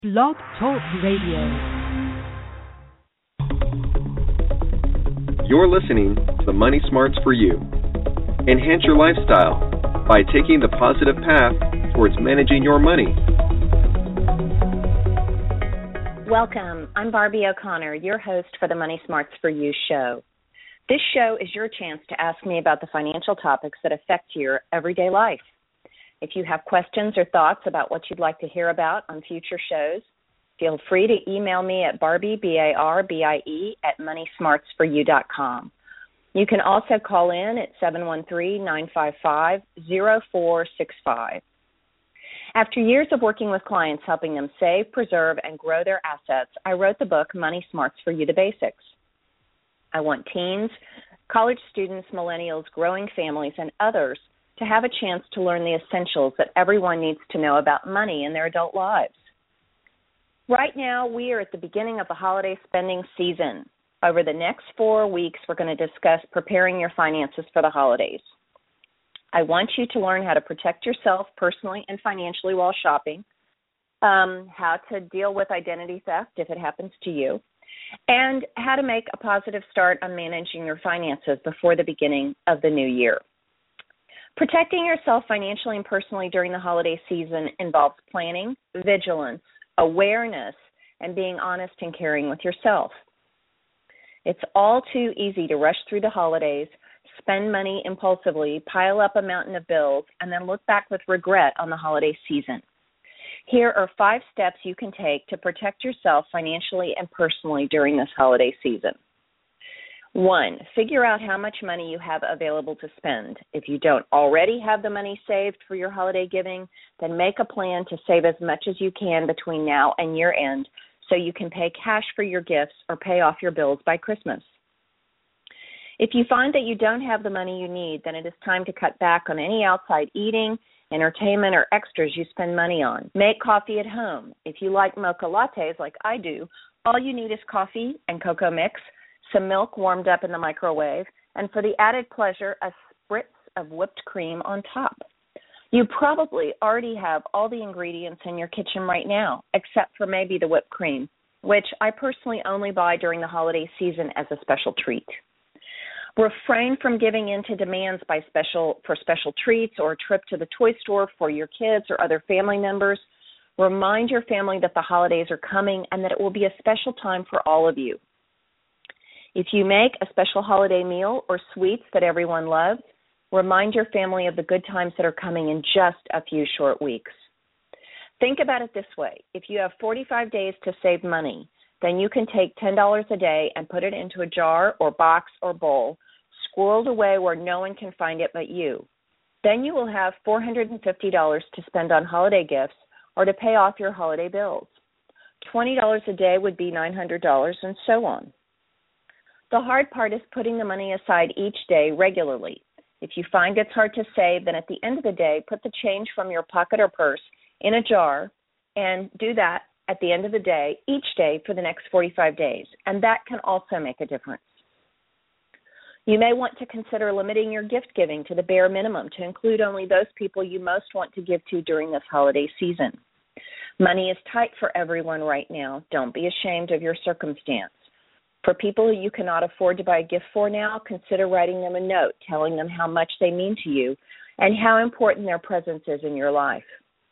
Blog Talk Radio. You're listening to The Money Smarts for You. Enhance your lifestyle by taking the positive path towards managing your money. Welcome. I'm Barbie O'Connor, your host for the Money Smarts for You show. This show is your chance to ask me about the financial topics that affect your everyday life. If you have questions or thoughts about what you'd like to hear about on future shows, feel free to email me at Barbie, B-A-R-B-I-E, at moneysmartsforyou.com. You can also call in at 713-955-0465. After years of working with clients helping them save, preserve, and grow their assets, I wrote the book, Money Smarts for You, The Basics. I want teens, college students, millennials, growing families, and others to have a chance to learn the essentials that everyone needs to know about money in their adult lives. Right now, we are at the beginning of the holiday spending season. Over the next 4 weeks, we're going to discuss preparing your finances for the holidays. I want you to learn how to protect yourself personally and financially while shopping, how to deal with identity theft if it happens to you, and how to make a positive start on managing your finances before the beginning of the new year. Protecting yourself financially and personally during the holiday season involves planning, vigilance, awareness, and being honest and caring with yourself. It's all too easy to rush through the holidays, spend money impulsively, pile up a mountain of bills, and then look back with regret on the holiday season. Here are 5 steps you can take to protect yourself financially and personally during this holiday season. 1, figure out how much money you have available to spend. If you don't already have the money saved for your holiday giving, then make a plan to save as much as you can between now and year end so you can pay cash for your gifts or pay off your bills by Christmas. If you find that you don't have the money you need, then it is time to cut back on any outside eating, entertainment, or extras you spend money on. Make coffee at home. If you like mocha lattes like I do, all you need is coffee and cocoa mix, some milk warmed up in the microwave, and for the added pleasure, a spritz of whipped cream on top. You probably already have all the ingredients in your kitchen right now, except for maybe the whipped cream, which I personally only buy during the holiday season as a special treat. Refrain from giving in to demands for special treats or a trip to the toy store for your kids or other family members. Remind your family that the holidays are coming and that it will be a special time for all of you. If you make a special holiday meal or sweets that everyone loves, remind your family of the good times that are coming in just a few short weeks. Think about it this way. If you have 45 days to save money, then you can take $10 a day and put it into a jar or box or bowl, squirreled away where no one can find it but you. Then you will have $450 to spend on holiday gifts or to pay off your holiday bills. $20 a day would be $900 and so on. The hard part is putting the money aside each day regularly. If you find it's hard to save, then at the end of the day, put the change from your pocket or purse in a jar and do that at the end of the day, each day for the next 45 days, and that can also make a difference. You may want to consider limiting your gift giving to the bare minimum to include only those people you most want to give to during this holiday season. Money is tight for everyone right now. Don't be ashamed of your circumstance. For people who you cannot afford to buy a gift for now, consider writing them a note telling them how much they mean to you and how important their presence is in your life.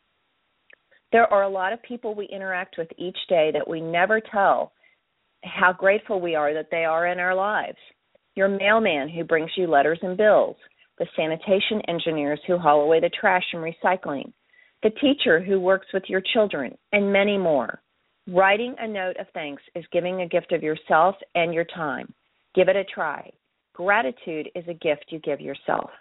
There are a lot of people we interact with each day that we never tell how grateful we are that they are in our lives. Your mailman who brings you letters and bills, the sanitation engineers who haul away the trash and recycling, the teacher who works with your children, and many more. Writing a note of thanks is giving a gift of yourself and your time. Give it a try. Gratitude is a gift you give yourself.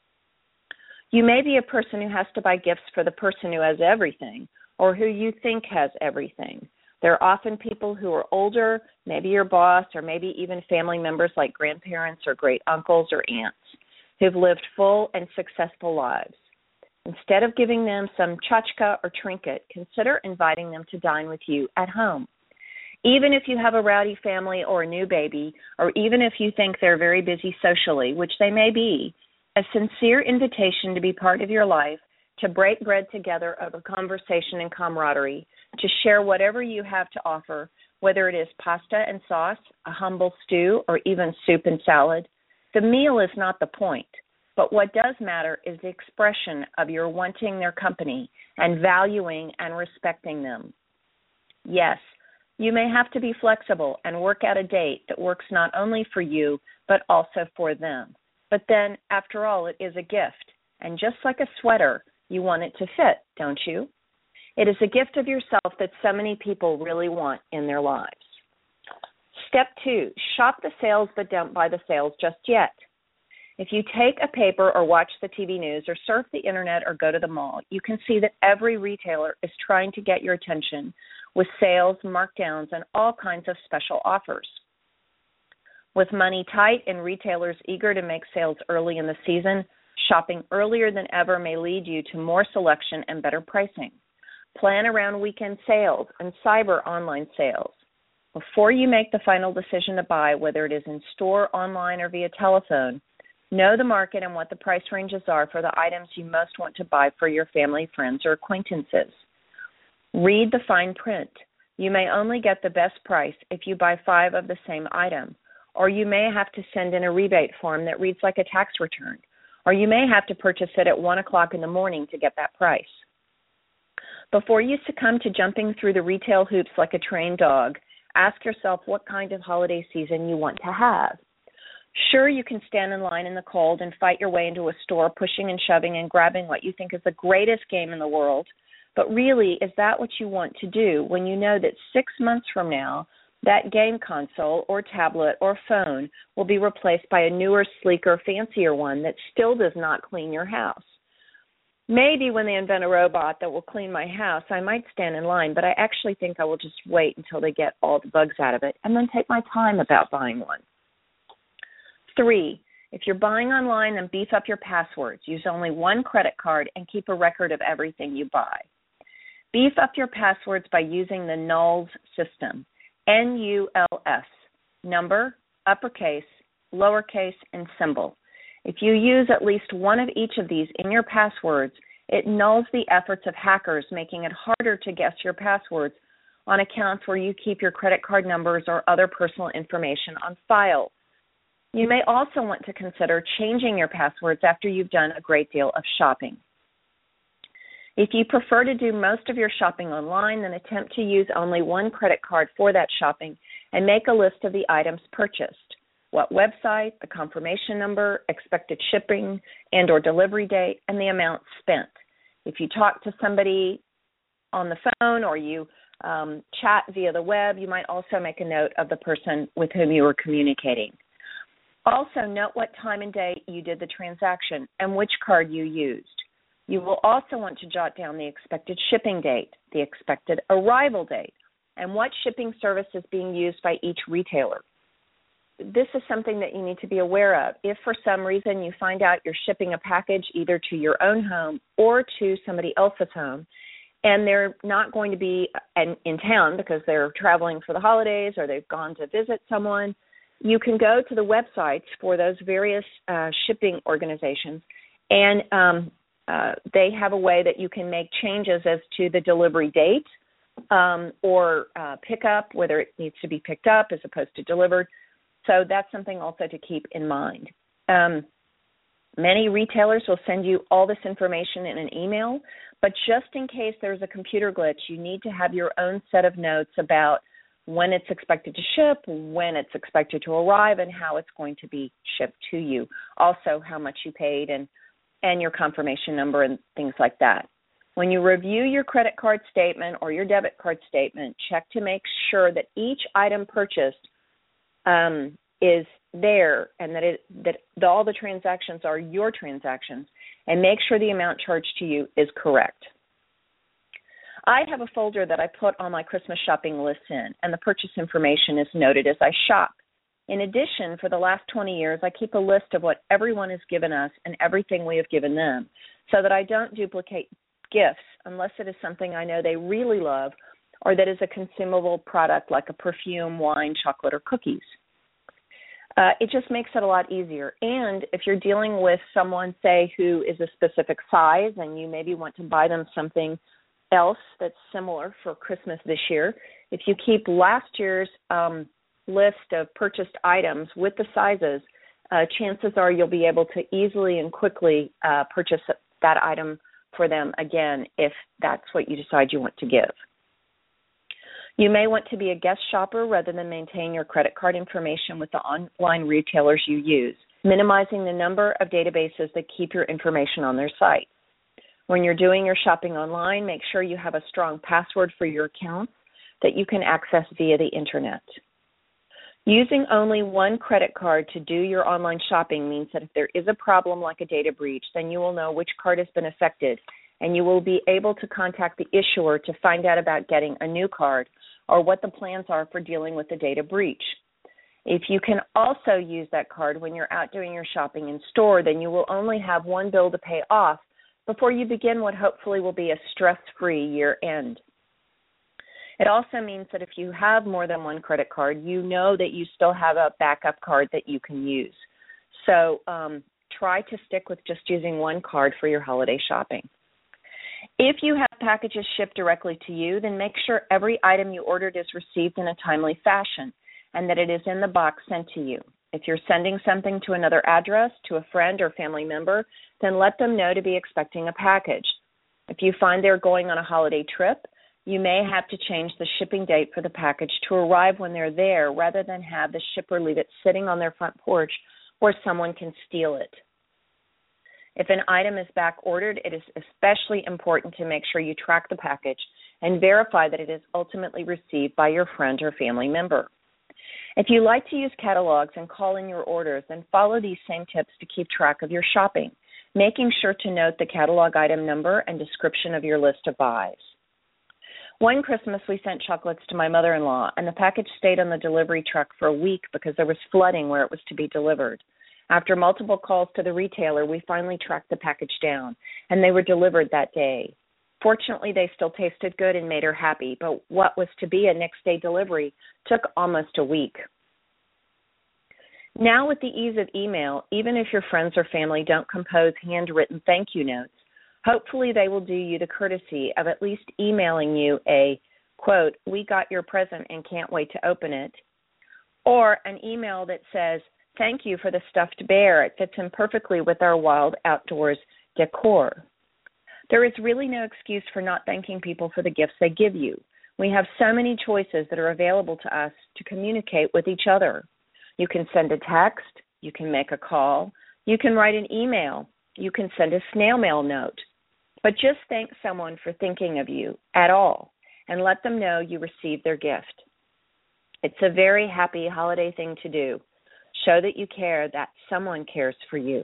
You may be a person who has to buy gifts for the person who has everything or who you think has everything. There are often people who are older, maybe your boss, or maybe even family members like grandparents or great uncles or aunts who've lived full and successful lives. Instead of giving them some tchotchke or trinket, consider inviting them to dine with you at home. Even if you have a rowdy family or a new baby, or even if you think they're very busy socially, which they may be, a sincere invitation to be part of your life, to break bread together over conversation and camaraderie, to share whatever you have to offer, whether it is pasta and sauce, a humble stew, or even soup and salad. The meal is not the point, but what does matter is the expression of your wanting their company and valuing and respecting them. Yes, you may have to be flexible and work out a date that works not only for you, but also for them. But then, after all, it is a gift, and just like a sweater, you want it to fit, don't you? It is a gift of yourself that so many people really want in their lives. Step 2, shop the sales but don't buy the sales just yet. If you take a paper or watch the TV news or surf the internet or go to the mall, you can see that every retailer is trying to get your attention with sales, markdowns, and all kinds of special offers. With money tight and retailers eager to make sales early in the season, shopping earlier than ever may lead you to more selection and better pricing. Plan around weekend sales and cyber online sales. Before you make the final decision to buy, whether it is in store, online, or via telephone, know the market and what the price ranges are for the items you most want to buy for your family, friends, or acquaintances. Read the fine print. You may only get the best price if you buy 5 of the same item, or you may have to send in a rebate form that reads like a tax return, or you may have to purchase it at 1 o'clock in the morning to get that price. Before you succumb to jumping through the retail hoops like a trained dog, ask yourself what kind of holiday season you want to have. Sure, you can stand in line in the cold and fight your way into a store, pushing and shoving and grabbing what you think is the greatest game in the world, but really, is that what you want to do when you know that 6 months from now, that game console or tablet or phone will be replaced by a newer, sleeker, fancier one that still does not clean your house? Maybe when they invent a robot that will clean my house, I might stand in line, but I actually think I will just wait until they get all the bugs out of it and then take my time about buying one. 3, if you're buying online, then beef up your passwords. Use only one credit card and keep a record of everything you buy. Beef up your passwords by using the NULS system, NULS, number, uppercase, lowercase, and symbol. If you use at least one of each of these in your passwords, it nulls the efforts of hackers, making it harder to guess your passwords on accounts where you keep your credit card numbers or other personal information on file. You may also want to consider changing your passwords after you've done a great deal of shopping. If you prefer to do most of your shopping online, then attempt to use only one credit card for that shopping and make a list of the items purchased. What website, the confirmation number, expected shipping and or delivery date, and the amount spent. If you talk to somebody on the phone or you chat via the web, you might also make a note of the person with whom you were communicating. Also, note what time and date you did the transaction and which card you used. You will also want to jot down the expected shipping date, the expected arrival date, and what shipping service is being used by each retailer. This is something that you need to be aware of. If for some reason you find out you're shipping a package either to your own home or to somebody else's home, and they're not going to be in town because they're traveling for the holidays or they've gone to visit someone, you can go to the websites for those various shipping organizations, and they have a way that you can make changes as to the delivery date or pickup, whether it needs to be picked up as opposed to delivered. So that's something also to keep in mind. Many retailers will send you all this information in an email, but just in case there's a computer glitch, you need to have your own set of notes about when it's expected to ship, when it's expected to arrive, and how it's going to be shipped to you. Also, how much you paid and your confirmation number and things like that. When you review your credit card statement or your debit card statement, check to make sure that each item purchased is there and that all the transactions are your transactions, and make sure the amount charged to you is correct. I have a folder that I put all my Christmas shopping lists in, and the purchase information is noted as I shop. In addition, for the last 20 years, I keep a list of what everyone has given us and everything we have given them, so that I don't duplicate gifts unless it is something I know they really love or that is a consumable product like a perfume, wine, chocolate, or cookies. It just makes it a lot easier. And if you're dealing with someone, say, who is a specific size and you maybe want to buy them something else that's similar for Christmas this year, if you keep last year's list of purchased items with the sizes, chances are you'll be able to easily and quickly purchase that item for them again if that's what you decide you want to give. You may want to be a guest shopper rather than maintain your credit card information with the online retailers you use, minimizing the number of databases that keep your information on their site. When you're doing your shopping online, make sure you have a strong password for your accounts that you can access via the internet. Using only one credit card to do your online shopping means that if there is a problem like a data breach, then you will know which card has been affected, and you will be able to contact the issuer to find out about getting a new card or what the plans are for dealing with the data breach. If you can also use that card when you're out doing your shopping in store, then you will only have one bill to pay off before you begin what hopefully will be a stress-free year end. It also means that if you have more than one credit card, you know that you still have a backup card that you can use. So try to stick with just using one card for your holiday shopping. If you have packages shipped directly to you, then make sure every item you ordered is received in a timely fashion and that it is in the box sent to you. If you're sending something to another address, to a friend or family member, then let them know to be expecting a package. If you find they're going on a holiday trip, you may have to change the shipping date for the package to arrive when they're there rather than have the shipper leave it sitting on their front porch where someone can steal it. If an item is back ordered, it is especially important to make sure you track the package and verify that it is ultimately received by your friend or family member. If you like to use catalogs and call in your orders, then follow these same tips to keep track of your shopping, making sure to note the catalog item number and description of your list of buys. One Christmas, we sent chocolates to my mother-in-law, and the package stayed on the delivery truck for a week because there was flooding where it was to be delivered. After multiple calls to the retailer, we finally tracked the package down, and they were delivered that day. Fortunately, they still tasted good and made her happy, but what was to be a next-day delivery took almost a week. Now, with the ease of email, even if your friends or family don't compose handwritten thank you notes, hopefully they will do you the courtesy of at least emailing you a, quote, "We got your present and can't wait to open it," or an email that says, "Thank you for the stuffed bear. It fits in perfectly with our wild outdoors decor." There is really no excuse for not thanking people for the gifts they give you. We have so many choices that are available to us to communicate with each other. You can send a text, you can make a call, you can write an email, you can send a snail mail note. But just thank someone for thinking of you at all and let them know you received their gift. It's a very happy holiday thing to do. Show that you care, that someone cares for you.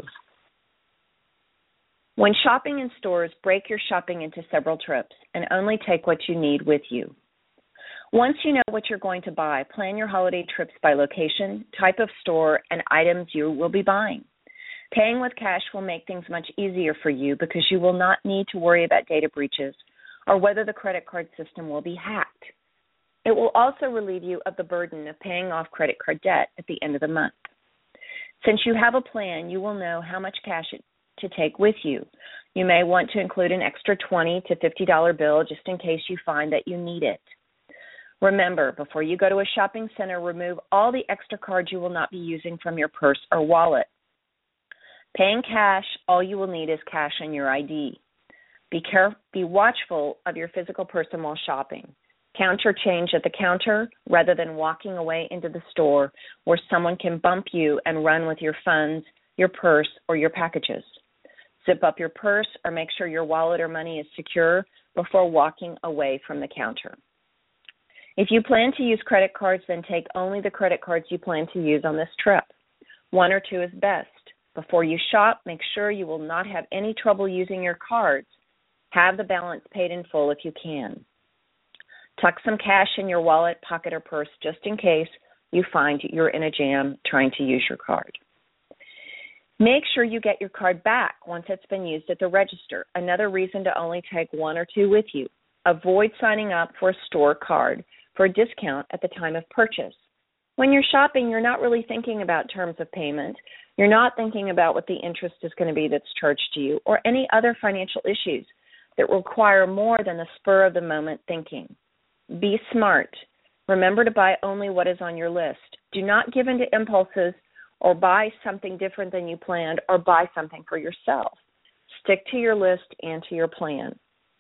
When shopping in stores, break your shopping into several trips and only take what you need with you. Once you know what you're going to buy, plan your holiday trips by location, type of store, and items you will be buying. Paying with cash will make things much easier for you because you will not need to worry about data breaches or whether the credit card system will be hacked. It will also relieve you of the burden of paying off credit card debt at the end of the month. Since you have a plan, you will know how much cash to take with you. You may want to include an extra $20 to $50 bill just in case you find that you need it. Remember, before you go to a shopping center, remove all the extra cards you will not be using from your purse or wallet. Paying cash, all you will need is cash and your ID. Be watchful of your physical person while shopping. Count your change at the counter rather than walking away into the store where someone can bump you and run with your funds, your purse, or your packages. Zip up your purse or make sure your wallet or money is secure before walking away from the counter. If you plan to use credit cards, then take only the credit cards you plan to use on this trip. 1 or 2 is best. Before you shop, make sure you will not have any trouble using your cards. Have the balance paid in full if you can. Tuck some cash in your wallet, pocket, or purse just in case you find you're in a jam trying to use your card. Make sure you get your card back once it's been used at the register. Another reason to only take 1 or 2 with you. Avoid signing up for a store card for a discount at the time of purchase. When you're shopping, you're not really thinking about terms of payment. You're not thinking about what the interest is going to be that's charged to you or any other financial issues. that require more than the spur-of-the-moment thinking. Be smart. Remember to buy only what is on your list. Do not give in to impulses or buy something different than you planned or buy something for yourself. Stick to your list and to your plan.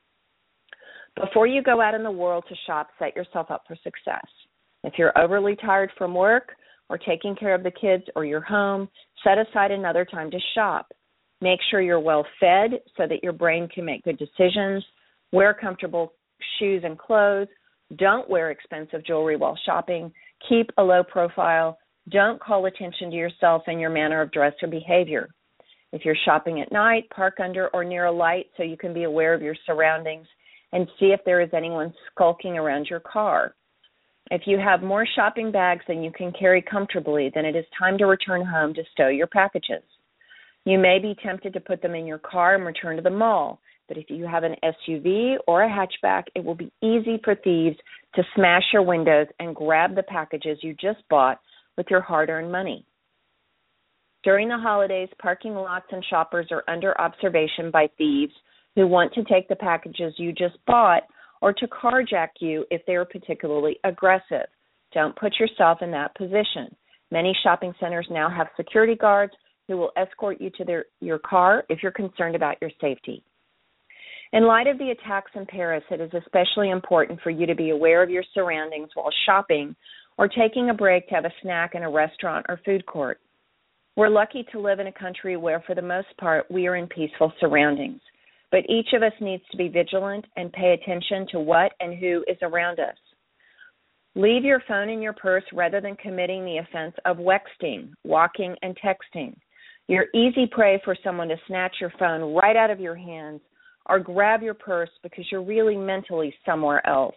Before you go out in the world to shop, set yourself up for success. If you're overly tired from work or taking care of the kids or your home, set aside another time to shop. Make sure you're well fed so that your brain can make good decisions. Wear comfortable shoes and clothes. Don't wear expensive jewelry while shopping. Keep a low profile. Don't call attention to yourself and your manner of dress or behavior. If you're shopping at night, park under or near a light so you can be aware of your surroundings and see if there is anyone skulking around your car. If you have more shopping bags than you can carry comfortably, then it is time to return home to stow your packages. You may be tempted to put them in your car and return to the mall, but if you have an SUV or a hatchback, it will be easy for thieves to smash your windows and grab the packages you just bought with your hard-earned money. During the holidays, parking lots and shoppers are under observation by thieves who want to take the packages you just bought or to carjack you if they are particularly aggressive. Don't put yourself in that position. Many shopping centers now have security guards who will escort you to your car if you're concerned about your safety. In light of the attacks in Paris, it is especially important for you to be aware of your surroundings while shopping or taking a break to have a snack in a restaurant or food court. We're lucky to live in a country where, for the most part, we are in peaceful surroundings. But each of us needs to be vigilant and pay attention to what and who is around us. Leave your phone in your purse rather than committing the offense of wexting, walking, and texting. You're easy prey for someone to snatch your phone right out of your hands or grab your purse because you're really mentally somewhere else.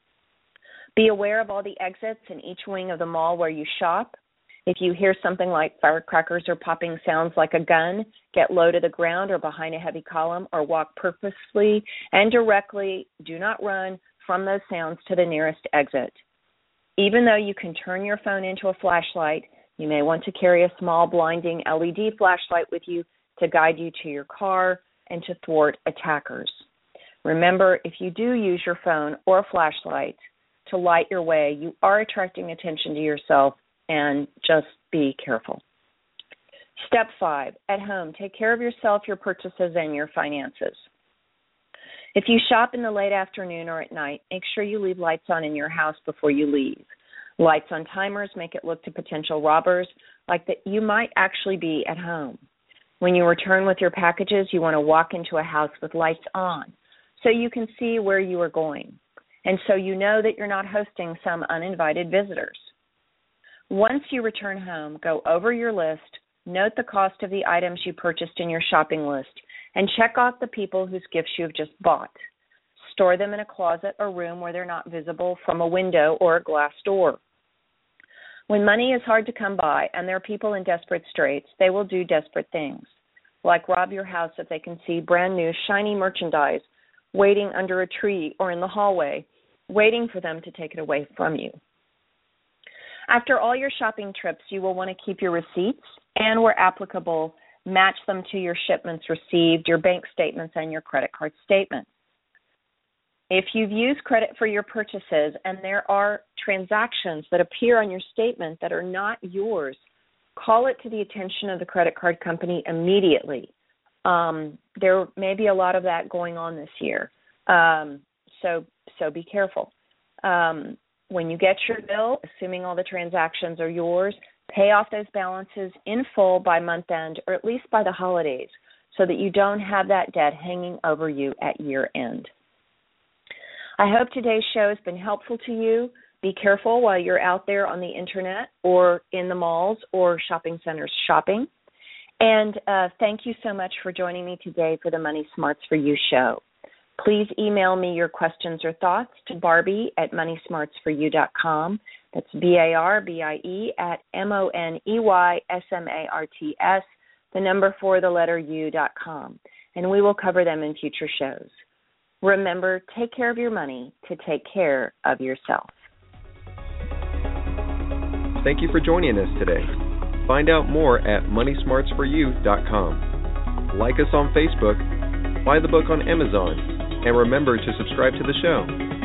Be aware of all the exits in each wing of the mall where you shop. If you hear something like firecrackers or popping sounds like a gun, get low to the ground or behind a heavy column or walk purposefully and directly, do not run from those sounds to the nearest exit. Even though you can turn your phone into a flashlight, you may want to carry a small blinding LED flashlight with you to guide you to your car and to thwart attackers. Remember, if you do use your phone or a flashlight to light your way, you are attracting attention to yourself, and just be careful. Step 5, at home, take care of yourself, your purchases, and your finances. If you shop in the late afternoon or at night, make sure you leave lights on in your house before you leave. Lights on timers make it look to potential robbers like that you might actually be at home. When you return with your packages, you want to walk into a house with lights on so you can see where you are going, and so you know that you're not hosting some uninvited visitors. Once you return home, go over your list, note the cost of the items you purchased in your shopping list, and check off the people whose gifts you have just bought. Store them in a closet or room where they're not visible from a window or a glass door. When money is hard to come by and there are people in desperate straits, they will do desperate things, like rob your house if they can see brand new shiny merchandise waiting under a tree or in the hallway, waiting for them to take it away from you. After all your shopping trips, you will want to keep your receipts and, where applicable, match them to your shipments received, your bank statements, and your credit card statements. If you've used credit for your purchases and there are transactions that appear on your statement that are not yours, call it to the attention of the credit card company immediately. There may be a lot of that going on this year, so be careful. When you get your bill, assuming all the transactions are yours, pay off those balances in full by month end or at least by the holidays so that you don't have that debt hanging over you at year end. I hope today's show has been helpful to you. Be careful while you're out there on the internet or in the malls or shopping centers shopping. And thank you so much for joining me today for the Money Smarts for You show. Please email me your questions or thoughts to Barbie@moneysmartsforyou.com. That's BARBIE@MONEYSMARTS, the number 4, the letter U.com. And we will cover them in future shows. Remember, take care of your money to take care of yourself. Thank you for joining us today. Find out more at moneysmartsforyou.com. Like us on Facebook, buy the book on Amazon, and remember to subscribe to the show.